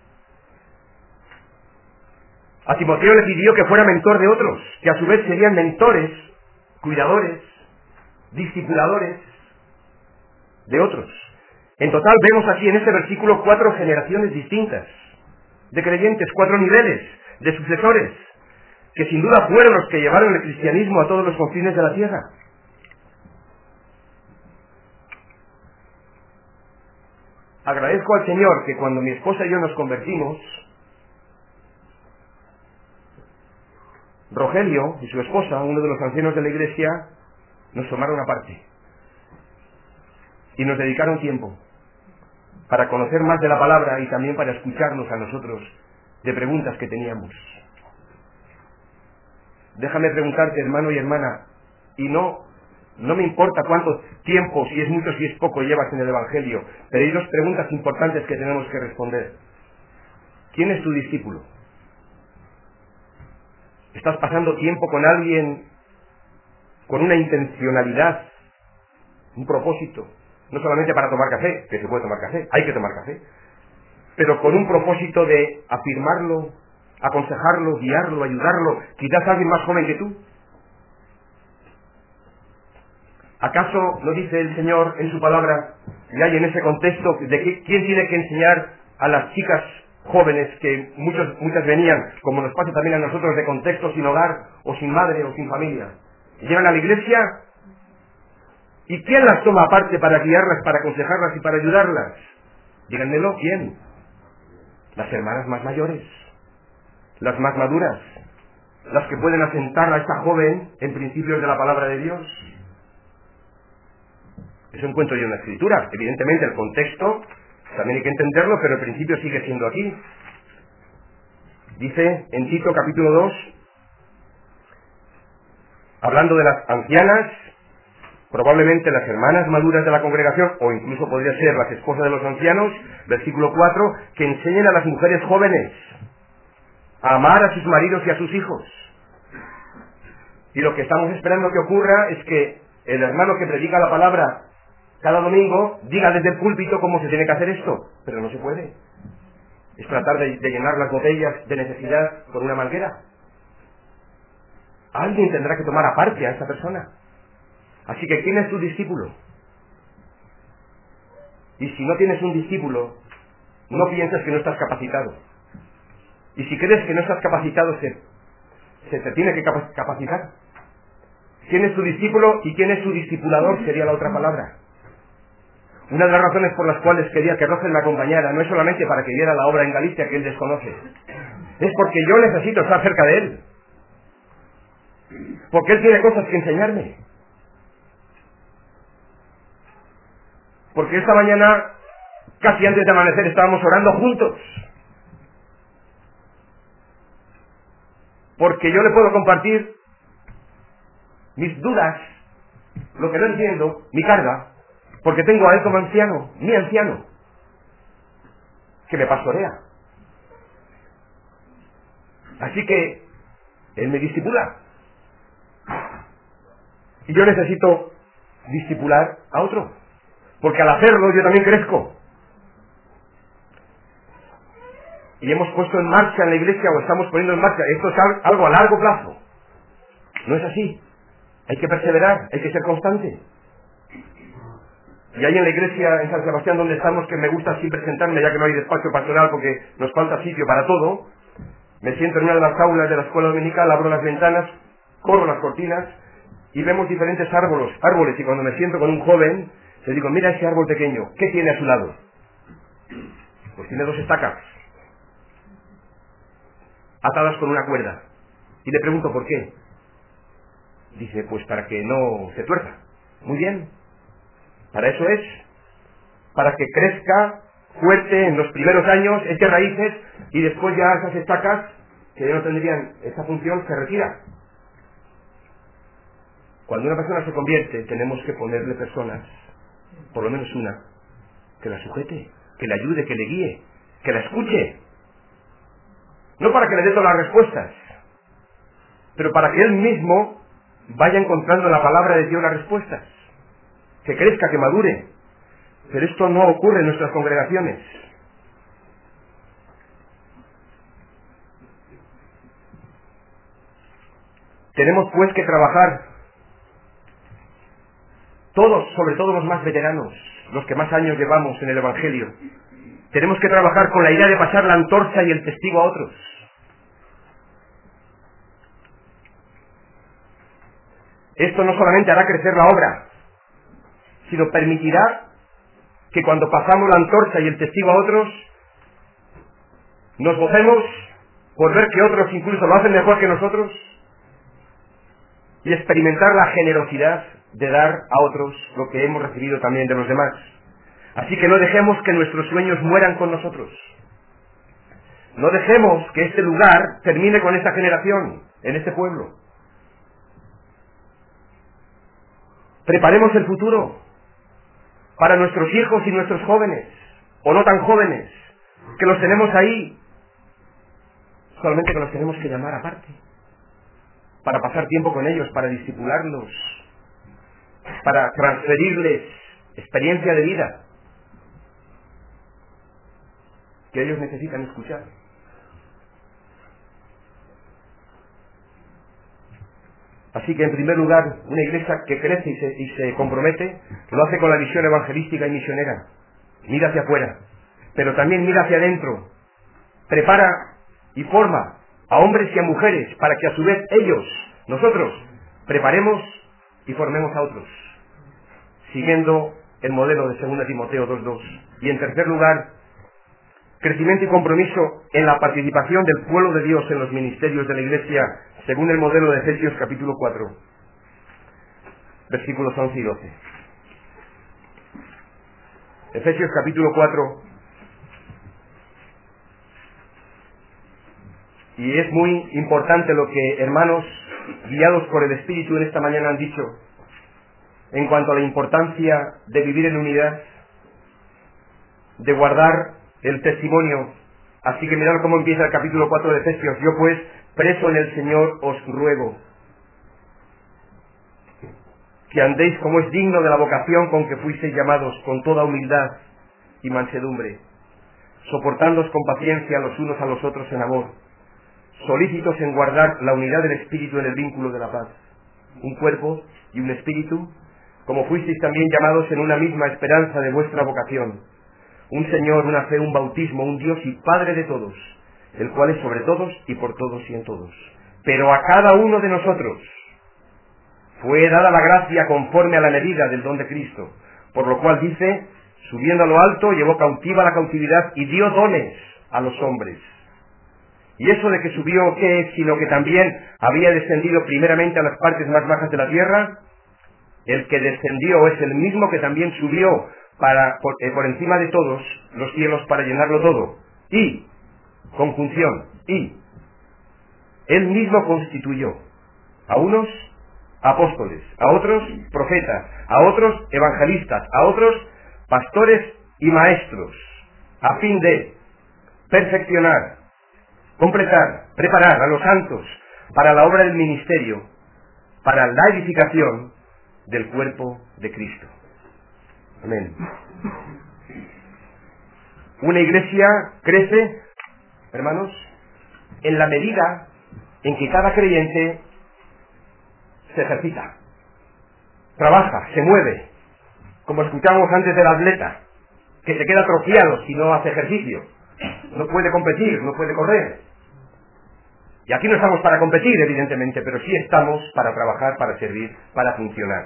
A: A Timoteo le pidió que fuera mentor de otros, que a su vez serían mentores, cuidadores, discipuladores de otros. En total vemos aquí en este versículo 4 generaciones distintas de creyentes, 4 niveles de sucesores, que sin duda fueron los que llevaron el cristianismo a todos los confines de la tierra. Agradezco al Señor que cuando mi esposa y yo nos convertimos, Rogelio y su esposa, uno de los ancianos de la iglesia, nos tomaron aparte y nos dedicaron tiempo para conocer más de la palabra y también para escucharnos a nosotros de preguntas que teníamos. Déjame preguntarte, hermano y hermana, y no me importa cuánto tiempo, si es mucho, si es poco, llevas en el Evangelio, pero hay 2 preguntas importantes que tenemos que responder. ¿Quién es tu discípulo? ¿Estás pasando tiempo con alguien con una intencionalidad, un propósito? No solamente para tomar café, que se puede tomar café, hay que tomar café, pero con un propósito de afirmarlo, aconsejarlo, guiarlo, ayudarlo, quizás alguien más joven que tú. ¿Acaso no dice el Señor en su palabra, y hay en ese contexto, de quién tiene que enseñar a las chicas jóvenes que muchas venían, como nos pasa también a nosotros, de contexto sin hogar, o sin madre, o sin familia? Llegan a la iglesia, ¿y quién las toma aparte para guiarlas, para aconsejarlas y para ayudarlas? Díganmelo, ¿quién? Las hermanas más mayores, las más maduras, las que pueden asentar a esta joven en principios de la palabra de Dios. Eso encuentro yo en la Escritura. Evidentemente el contexto también hay que entenderlo, pero el principio sigue siendo aquí. Dice en Tito capítulo 2, hablando de las ancianas, probablemente las hermanas maduras de la congregación, o incluso podría ser las esposas de los ancianos, versículo 4, que enseñen a las mujeres jóvenes a amar a sus maridos y a sus hijos. Y lo que estamos esperando que ocurra es que el hermano que predica la palabra cada domingo diga desde el púlpito cómo se tiene que hacer esto, pero no se puede. Es tratar de llenar las botellas de necesidad con una manguera. Alguien tendrá que tomar aparte a esta persona. Así que, ¿quién es tu discípulo? Y si no tienes un discípulo, no pienses que no estás capacitado. Y si crees que no estás capacitado, se te tiene que capacitar. ¿Quién es tu discípulo y quién es tu discipulador? Sería la otra palabra. Una de las razones por las cuales quería que Roger me acompañara no es solamente para que viera la obra en Galicia que él desconoce. Es porque yo necesito estar cerca de él. Porque él tiene cosas que enseñarme. Porque esta mañana, casi antes de amanecer, estábamos orando juntos. Porque yo le puedo compartir mis dudas, lo que no entiendo, mi carga, porque tengo a él como anciano, mi anciano, que me pastorea. Así que él me discipula. Y yo necesito discipular a otro, porque al hacerlo yo también crezco. Y hemos puesto en marcha en la iglesia, o estamos poniendo en marcha, esto es algo a largo plazo. No es así. Hay que perseverar, hay que ser constante. Y hay en la iglesia en San Sebastián donde estamos, que me gusta siempre sentarme, ya que no hay despacho pastoral porque nos falta sitio para todo, me siento en una de las aulas de la escuela dominical, abro las ventanas, corro las cortinas y vemos diferentes árboles, y cuando me siento con un joven, le digo, mira ese árbol pequeño, ¿qué tiene a su lado? Pues tiene 2 estacas atadas con una cuerda. Y le pregunto, ¿por qué? Dice, pues para que no se tuerza. Muy bien. Para eso es. Para que crezca fuerte en los primeros años, eche raíces, y después ya esas estacas, que ya no tendrían esa función, se retiran. Cuando una persona se convierte, tenemos que ponerle personas, por lo menos una, que la sujete, que le ayude, que le guíe, que la escuche. No para que le dé todas las respuestas, pero para que él mismo vaya encontrando en la palabra de Dios las respuestas. Que crezca, que madure. Pero esto no ocurre en nuestras congregaciones. Tenemos pues que trabajar, todos, sobre todo los más veteranos, los que más años llevamos en el Evangelio, tenemos que trabajar con la idea de pasar la antorcha y el testigo a otros. Esto no solamente hará crecer la obra, sino permitirá que cuando pasamos la antorcha y el testigo a otros, nos gocemos por ver que otros incluso lo hacen mejor que nosotros y experimentar la generosidad de dar a otros lo que hemos recibido también de los demás. Así que no dejemos que nuestros sueños mueran con nosotros. No dejemos que este lugar termine con esta generación, en este pueblo. Preparemos el futuro para nuestros hijos y nuestros jóvenes, o no tan jóvenes, que los tenemos ahí, solamente que los tenemos que llamar aparte, para pasar tiempo con ellos, para discipularlos, para transferirles experiencia de vida que ellos necesitan escuchar. Así que, en primer lugar, una iglesia que crece y se compromete, lo hace con la visión evangelística y misionera. Mira hacia afuera, pero también mira hacia adentro. Prepara y forma a hombres y a mujeres para que a su vez ellos, nosotros, preparemos y formemos a otros, siguiendo el modelo de 2 Timoteo 2:2. Y en tercer lugar, crecimiento y compromiso en la participación del pueblo de Dios en los ministerios de la Iglesia, según el modelo de Efesios capítulo 4, versículos 11 y 12. Efesios capítulo 4, y es muy importante lo que hermanos guiados por el Espíritu en esta mañana han dicho en cuanto a la importancia de vivir en unidad, de guardar el testimonio. Así que mirad cómo empieza el capítulo 4 de Efesios. Yo pues, preso en el Señor, os ruego que andéis como es digno de la vocación con que fuisteis llamados, con toda humildad y mansedumbre, soportándoos con paciencia los unos a los otros en amor, solícitos en guardar la unidad del Espíritu en el vínculo de la paz, un cuerpo y un espíritu, como fuisteis también llamados en una misma esperanza de vuestra vocación, un Señor, una fe, un bautismo, un Dios y Padre de todos, el cual es sobre todos y por todos y en todos. Pero a cada uno de nosotros fue dada la gracia conforme a la medida del don de Cristo, por lo cual dice, subiendo a lo alto, llevó cautiva la cautividad y dio dones a los hombres. Y eso de que subió, ¿qué es? Sino que también había descendido primeramente a las partes más bajas de la tierra. El que descendió es el mismo que también subió por encima de todos los cielos para llenarlo todo. Y, conjunción, y, él mismo constituyó a unos apóstoles, a otros profetas, a otros evangelistas, a otros pastores y maestros, a fin de perfeccionar, completar, preparar a los santos para la obra del ministerio, para la edificación del cuerpo de Cristo. Amén. Una iglesia crece, hermanos, en la medida en que cada creyente se ejercita, trabaja, se mueve, como escuchamos antes del atleta, que se queda atrofiado si no hace ejercicio, no puede competir, no puede correr. Y aquí no estamos para competir, evidentemente, pero sí estamos para trabajar, para servir, para funcionar.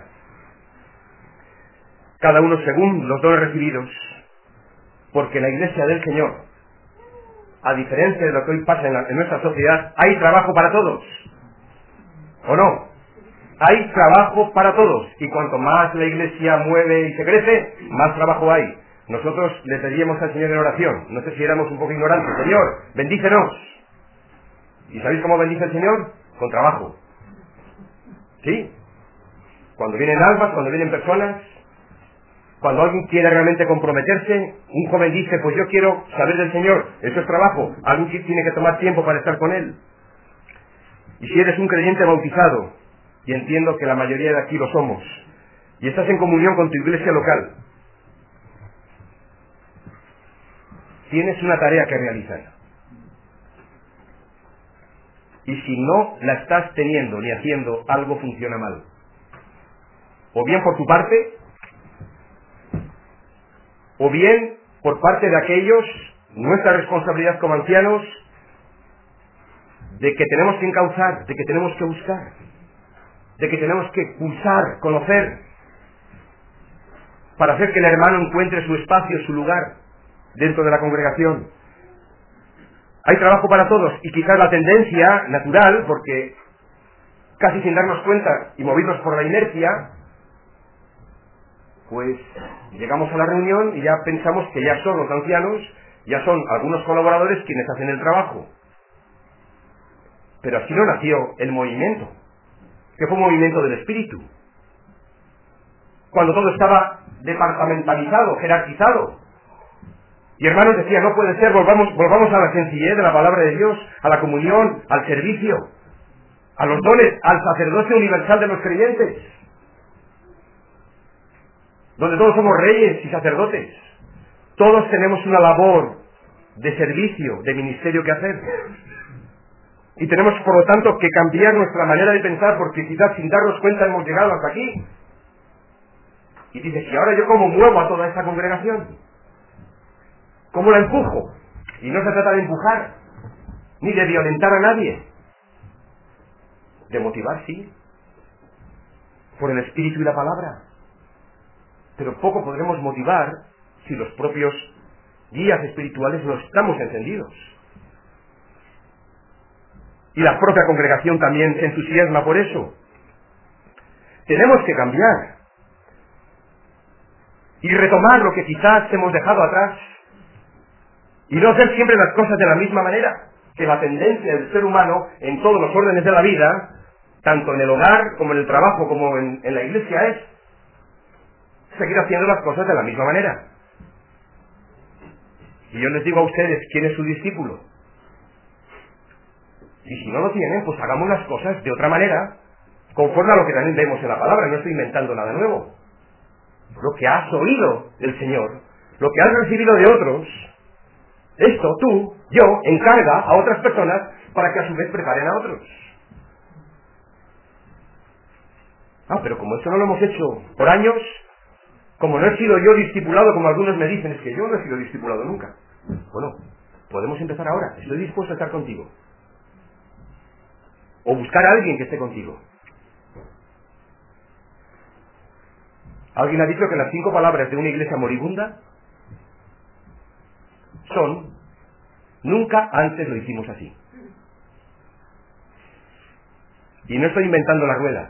A: Cada uno según los dones recibidos, porque en la iglesia del Señor, a diferencia de lo que hoy pasa en nuestra sociedad, hay trabajo para todos, ¿o no? Hay trabajo para todos, y cuanto más la Iglesia mueve y se crece, más trabajo hay. Nosotros le pedíamos al Señor en oración, no sé si éramos un poco ignorantes: Señor, bendícenos. ¿Y sabéis cómo bendice el Señor? Con trabajo. ¿Sí? Cuando vienen almas, cuando vienen personas, cuando alguien quiere realmente comprometerse, un joven dice: pues yo quiero saber del Señor, eso es trabajo. Alguien tiene que tomar tiempo para estar con Él. Y si eres un creyente bautizado, y entiendo que la mayoría de aquí lo somos, y estás en comunión con tu iglesia local, tienes una tarea que realizar. Y si no la estás teniendo ni haciendo, algo funciona mal. O bien por tu parte, o bien por parte de aquellos, nuestra responsabilidad como ancianos, de que tenemos que encauzar, de que tenemos que buscar, de que tenemos que pulsar, conocer, para hacer que el hermano encuentre su espacio, su lugar dentro de la congregación. Hay trabajo para todos, y quizás la tendencia natural, porque casi sin darnos cuenta y movidos por la inercia, pues llegamos a la reunión y ya pensamos que ya son los ancianos, ya son algunos colaboradores quienes hacen el trabajo. Pero así no nació el movimiento, que fue un movimiento del espíritu. Cuando todo estaba departamentalizado, jerarquizado. Y hermanos decían: no puede ser, volvamos a la sencillez de la palabra de Dios, a la comunión, al servicio, a los dones, al sacerdocio universal de los creyentes, donde todos somos reyes y sacerdotes. Todos tenemos una labor de servicio, de ministerio que hacer. Y tenemos, por lo tanto, que cambiar nuestra manera de pensar, porque quizás sin darnos cuenta hemos llegado hasta aquí. Y dices: ¿y ahora yo cómo muevo a toda esta congregación? ¿Cómo la empujo? Y no se trata de empujar, ni de violentar a nadie. De motivar, sí, por el espíritu y la palabra. Pero poco podremos motivar si los propios guías espirituales no estamos encendidos. Y la propia congregación también se entusiasma por eso. Tenemos que cambiar y retomar lo que quizás hemos dejado atrás, y no hacer siempre las cosas de la misma manera, que la tendencia del ser humano en todos los órdenes de la vida, tanto en el hogar como en el trabajo como en la iglesia, es seguir haciendo las cosas de la misma manera. Y yo les digo a ustedes: ¿quién es su discípulo? Y si no lo tienen, pues hagamos las cosas de otra manera, conforme a lo que también vemos en la palabra. No estoy inventando nada nuevo. Lo que has oído del Señor, lo que has recibido de otros, esto tú, yo, encarga a otras personas para que a su vez preparen a otros. Pero como eso no lo hemos hecho por años, como no he sido yo discipulado, como algunos me dicen: es que yo no he sido discipulado nunca. Bueno, podemos empezar ahora. Estoy dispuesto a estar contigo. O buscar a alguien que esté contigo. Alguien ha dicho que las 5 palabras de una iglesia moribunda son: nunca antes lo hicimos así. Y no estoy inventando la rueda.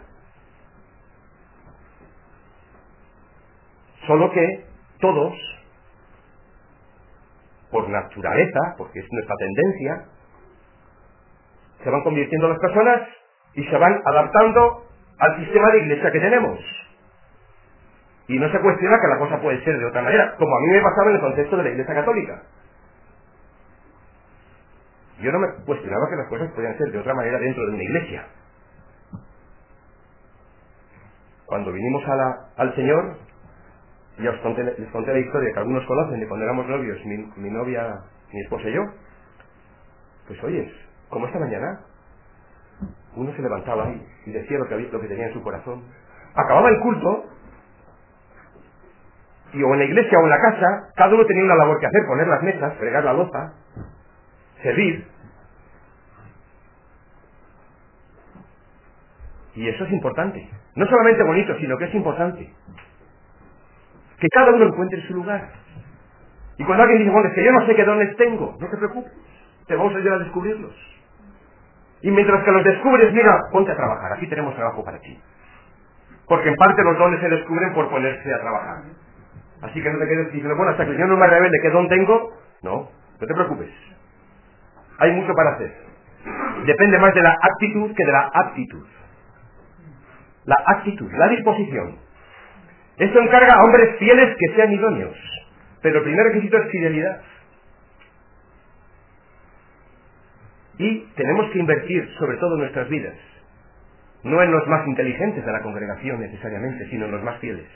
A: Solo que todos, por naturaleza, porque es nuestra tendencia, se van convirtiendo las personas y se van adaptando al sistema de iglesia que tenemos. Y no se cuestiona que la cosa puede ser de otra manera, como a mí me pasaba en el contexto de la iglesia católica. Yo no me cuestionaba que las cosas podían ser de otra manera dentro de una iglesia. Cuando vinimos al Señor, ya les conté la historia que algunos conocen de cuando éramos novios, mi novia, mi esposa y yo. Pues oyes, como esta mañana, uno se levantaba y decía lo que tenía en su corazón. Acababa el culto, y o en la iglesia o en la casa, cada uno tenía una labor que hacer: poner las mesas, fregar la loza, servir. Y eso es importante. No solamente bonito, sino que es importante. Que cada uno encuentre su lugar. Y cuando alguien dice: bueno, es que yo no sé qué dones tengo, no te preocupes, te vamos a ayudar a descubrirlos. Y mientras que los descubres, mira, ponte a trabajar, aquí tenemos trabajo para ti. porque en parte los dones se descubren por ponerse a trabajar. Así que no te quedes diciendo, bueno, hasta que el Señor no me revele qué don tengo. No te preocupes. Hay mucho para hacer. Depende más de la actitud que de la aptitud. La actitud, la disposición. Esto encarga a hombres fieles que sean idóneos. Pero el primer requisito es fidelidad. Y tenemos que invertir sobre todo en nuestras vidas. No en los más inteligentes de la congregación necesariamente, sino en los más fieles.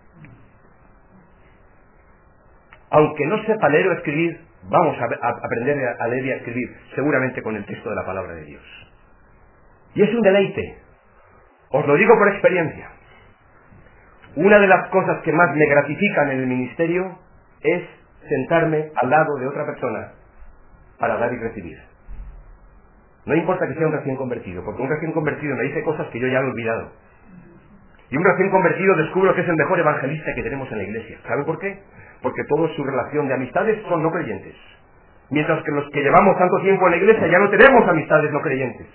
A: Aunque no sepa leer o escribir, vamos a aprender a leer y a escribir, seguramente con el texto de la palabra de Dios. Y es un deleite. Os lo digo por experiencia. Una de las cosas que más me gratifican en el ministerio es sentarme al lado de otra persona para dar y recibir. No importa que sea un recién convertido, porque un recién convertido me dice cosas que yo ya he olvidado. Y un recién convertido descubro que es el mejor evangelista que tenemos en la iglesia. ¿Saben por qué? Porque toda su relación de amistades son no creyentes. Mientras que los que llevamos tanto tiempo en la iglesia ya no tenemos amistades no creyentes.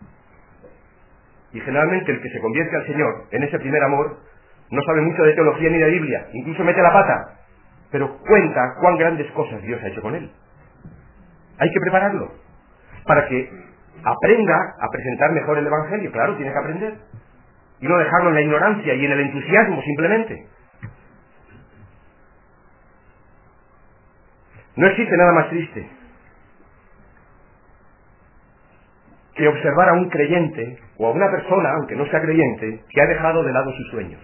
A: Y generalmente el que se convierte al Señor en ese primer amor no sabe mucho de teología ni de Biblia, incluso mete la pata, pero cuenta cuán grandes cosas Dios ha hecho con él. Hay que prepararlo para que aprenda a presentar mejor el Evangelio. Claro, tiene que aprender. Y no dejarlo en la ignorancia y en el entusiasmo simplemente. No existe nada más triste que observar a un creyente o a una persona, aunque no sea creyente, que ha dejado de lado sus sueños.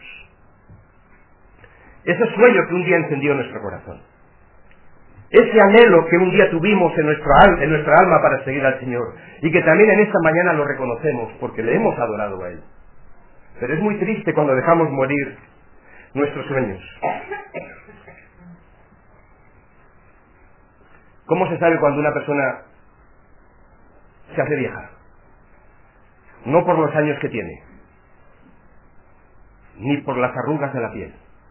A: Ese sueño que un día encendió nuestro corazón. Ese anhelo que un día tuvimos en nuestra alma para seguir al Señor. Y que también en esta mañana lo reconocemos porque le hemos adorado a Él. Pero es muy triste cuando dejamos morir nuestros sueños. ¿Cómo se sabe cuando una persona se hace vieja? No por los años que tiene, ni por las arrugas de la piel.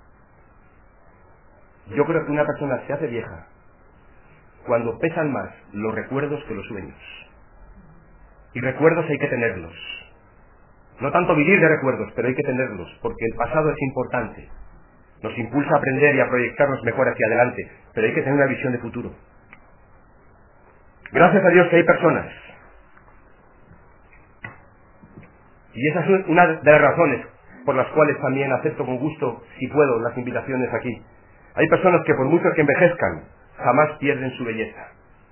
A: Yo creo que una persona se hace vieja cuando pesan más los recuerdos que los sueños. Y recuerdos hay que tenerlos. No tanto vivir de recuerdos, pero hay que tenerlos, porque el pasado es importante. Nos impulsa a aprender y a proyectarnos mejor hacia adelante, pero hay que tener una visión de futuro. Gracias a Dios que hay personas. Y esa es una de las razones por las cuales también acepto con gusto, si puedo, las invitaciones aquí. Hay personas que por mucho que envejezcan, jamás pierden su belleza.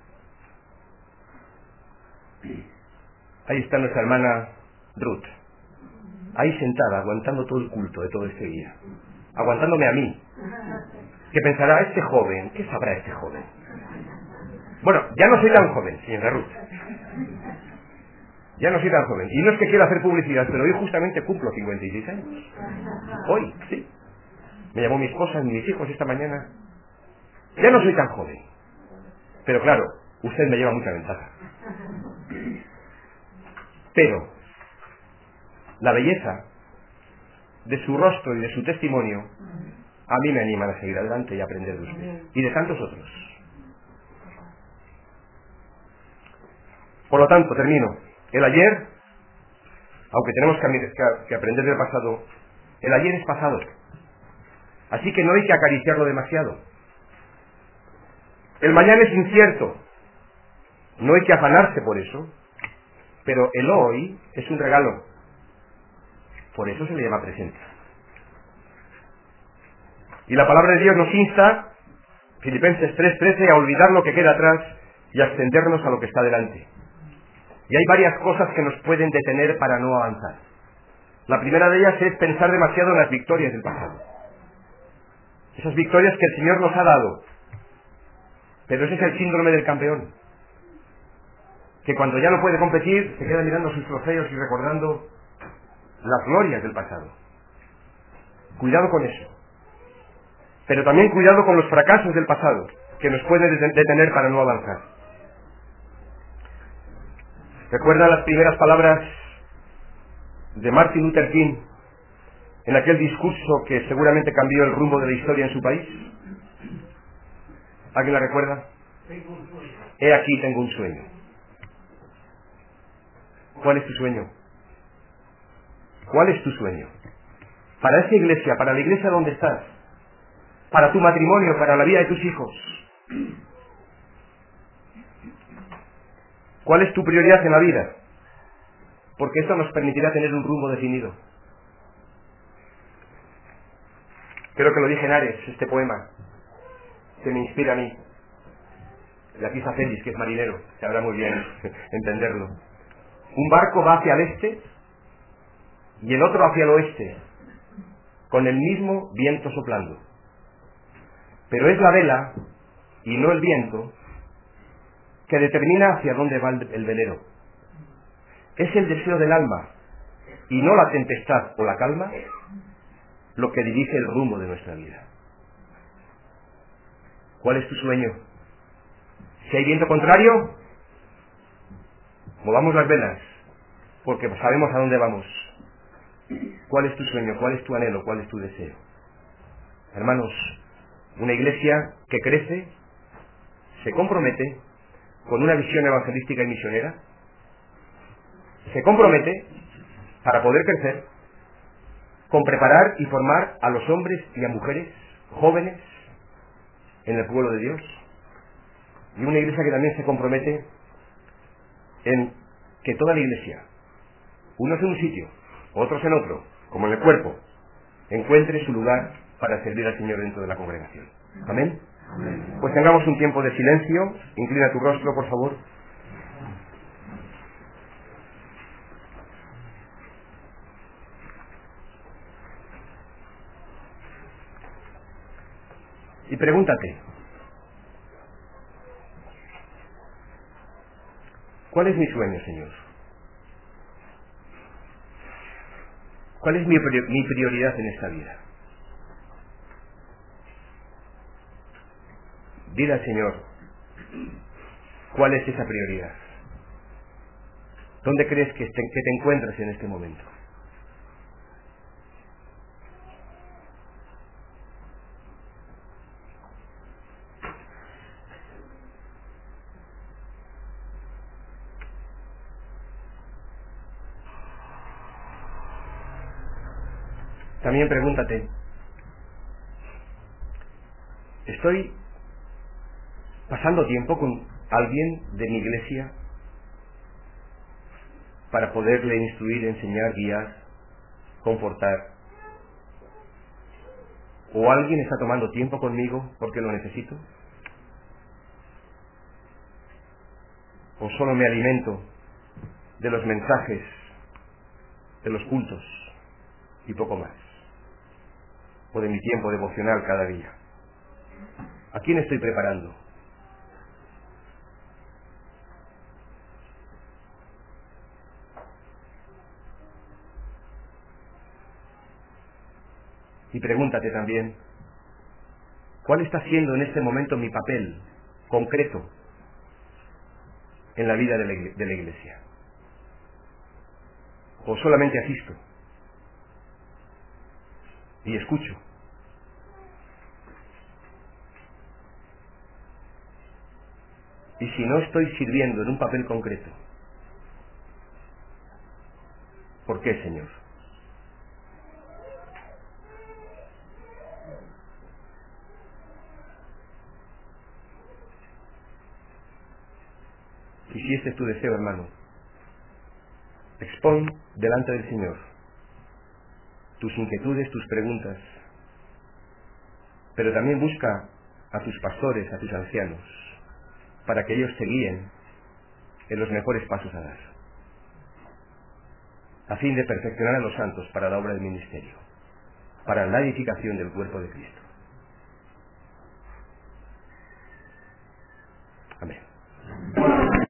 A: Ahí está nuestra hermana Ruth. Ahí sentada, aguantando todo el culto de todo este día. Aguantándome a mí. Que pensará, este joven, ¿qué sabrá este joven? Bueno, ya no soy tan joven, señora Ruth. Ya no soy tan joven. Y no es que quiera hacer publicidad, pero hoy justamente cumplo 56 años. Hoy, sí. Me llamó mi esposa y mis hijos esta mañana. Ya no soy tan joven. Pero claro, usted me lleva mucha ventaja. Pero la belleza de su rostro y de su testimonio a mí me animan a seguir adelante y a aprender de usted. Y de tantos otros. Por lo tanto, termino. El ayer, aunque tenemos que aprender del pasado, el ayer es pasado. Así que no hay que acariciarlo demasiado. El mañana es incierto. No hay que afanarse por eso. Pero el hoy es un regalo. Por eso se le llama presente. Y la palabra de Dios nos insta, Filipenses 3:13, a olvidar lo que queda atrás y a extendernos a lo que está delante. Y hay varias cosas que nos pueden detener para no avanzar. La primera de ellas es pensar demasiado en las victorias del pasado. Esas victorias que el Señor nos ha dado. Pero ese es el síndrome del campeón. Que cuando ya no puede competir, se queda mirando sus trofeos y recordando las glorias del pasado. Cuidado con eso. Pero también cuidado con los fracasos del pasado, que nos pueden detener para no avanzar. ¿Recuerdan las primeras palabras de Martin Luther King en aquel discurso que seguramente cambió el rumbo de la historia en su país? ¿Alguien la recuerda? He aquí tengo un sueño. ¿Cuál es tu sueño? ¿Cuál es tu sueño? para esa iglesia, para la iglesia donde estás, para tu matrimonio, para la vida de tus hijos. ¿Cuál es tu prioridad en la vida? Porque esto nos permitirá tener un rumbo definido. Creo que lo dije en Ares, este poema, que me inspira a mí. De aquí está Félix, que es marinero, sabrá muy bien entenderlo. Un barco va hacia el este y el otro hacia el oeste, con el mismo viento soplando. Pero es la vela, y no el viento, que determina hacia dónde va el velero. Es el deseo del alma, y no la tempestad o la calma, lo que dirige el rumbo de nuestra vida. ¿Cuál es tu sueño? Si hay viento contrario, movamos las velas, porque sabemos a dónde vamos. ¿Cuál es tu sueño? ¿Cuál es tu anhelo? ¿Cuál es tu deseo? Hermanos, una iglesia que crece, se compromete con una visión evangelística y misionera, se compromete para poder crecer, con preparar y formar a los hombres y a mujeres jóvenes en el pueblo de Dios, y una iglesia que también se compromete en que toda la iglesia, unos en un sitio, otros en otro, como en el cuerpo, encuentre su lugar para servir al Señor dentro de la congregación. ¿Amén? Amén. Pues tengamos un tiempo de silencio. Inclina tu rostro, por favor. Y pregúntate, ¿cuál es mi sueño, Señor? ¿Cuál es mi prioridad en esta vida? Dile al Señor, ¿cuál es esa prioridad? ¿Dónde crees que te encuentras en este momento? También pregúntate, ¿estoy pasando tiempo con alguien de mi iglesia para poderle instruir, enseñar, guiar, confortar? ¿O alguien está tomando tiempo conmigo porque lo necesito? ¿O solo me alimento de los mensajes, de los cultos y poco más? ¿O de mi tiempo devocional cada día? ¿A quién estoy preparando? Y pregúntate también, ¿cuál está siendo en este momento mi papel concreto en la vida de la iglesia? ¿O solamente asisto y escucho? Y si no estoy sirviendo en un papel concreto, ¿por qué, Señor? Y si este es tu deseo, hermano, expón delante del Señor tus inquietudes, tus preguntas, pero también busca a tus pastores, a tus ancianos, para que ellos te guíen en los mejores pasos a dar, a fin de perfeccionar a los santos para la obra del ministerio, para la edificación del cuerpo de Cristo. Amén.